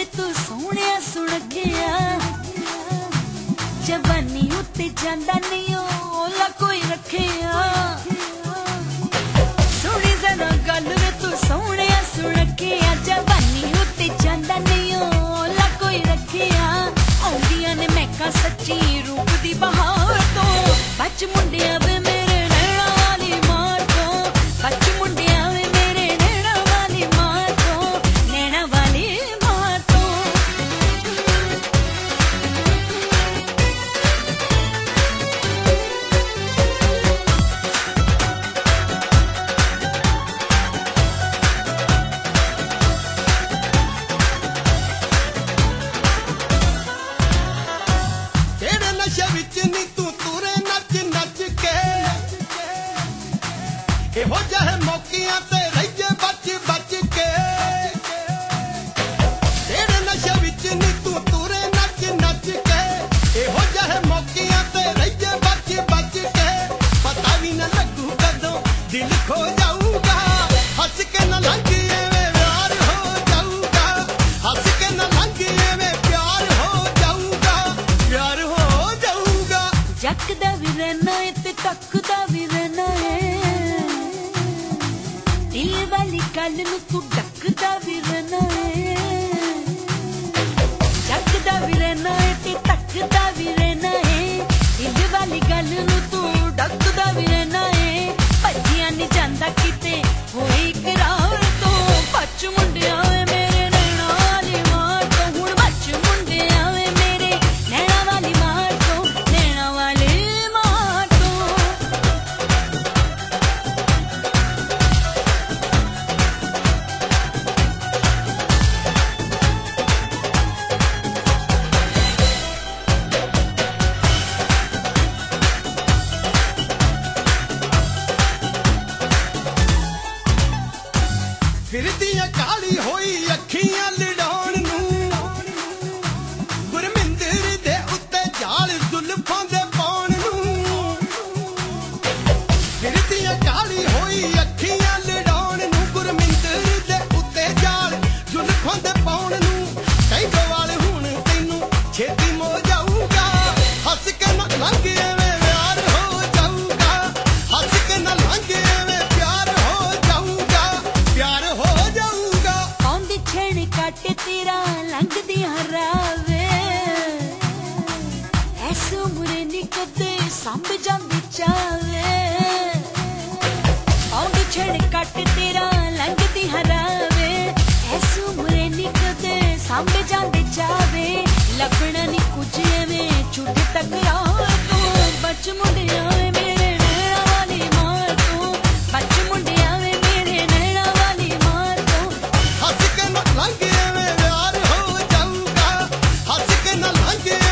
वे तू सोहणिया सुणकिया जवानी उत्ते जांदा नहीं ओला कोई रखिया सोहणी जरा गल वे तू सोहणिया सुणकिया जवानी उत्ते जांदा नहीं ओला कोई रखिया आउंदियां ने महका सच्ची रूप दी बहार तो बच मुंडिया वे मेरे नैना वाली मार तो बच मुंडिया वे मेरे नैना वाली मार तो नैना वाली मार तो तेरे नशे विच नी तू तुरे नच नच के एहो जहे मौकियां ते रहिए बच बच के तेरे नशे विच नी तू तुरे नच नच के एहो जहे मौकियां ते रहिए बच बच के पता भी न लगू कदों दिल खो जाऊगा हंस के न लंघ एवें प्यार हो जाऊगा हंस के न लंघ एवें प्यार हो जाऊगा प्यार हो जाऊगा जकदा भी रहना है ते तकदा भी रहना है दिल वाली गल नू तू डकदा भी रहना है जकदा भी रहना है ते तकदा भी रहना है दिल वाली गल नू तू डकदा भी रहना है भजिया नहीं जांदा किते होए इकरार तो बच मुंडिया वे मेरे नैना वाली मार तो हुण बच मुंडिया वे मेरे नैना वाली मार तो नैना वाली मार तो फिरदियां काली होई अखियां लड़ाउण नूं गुरमिंदर दे उत्ते जाल जुल्फां दे पाउण नूं फिरदियां काली होई अखियां लड़ाउण नूं गुरमिंदर दे उत्ते जाल जुल्फां दे पाउण नूं कई गवाल हुण तैनूं छेती मो जाऊगा हंस के न लंघ एवें प्यार हो जाऊगा हंस के न लंघ एवें प्यार हो जाऊगा प्यार हो जाऊगा आउंदी छेड़ कट तेरा लंघदी हरावे ऐस उम्र नी कदे संभ जांदी चावे आउंदी छेड़ कट तेरा लंघदी हरावे ऐस उम्र नी कदे संभ जांदी चावे लभना नी कुछ एवें छुट टकरार तो बच मुंडिया वे मेरे नैना वाली मार तो बच मुंडिया वे मेरे नैना वाली मार तो हंस के न लंघ एवें प्यार हो जाऊगा हंस के न लंघ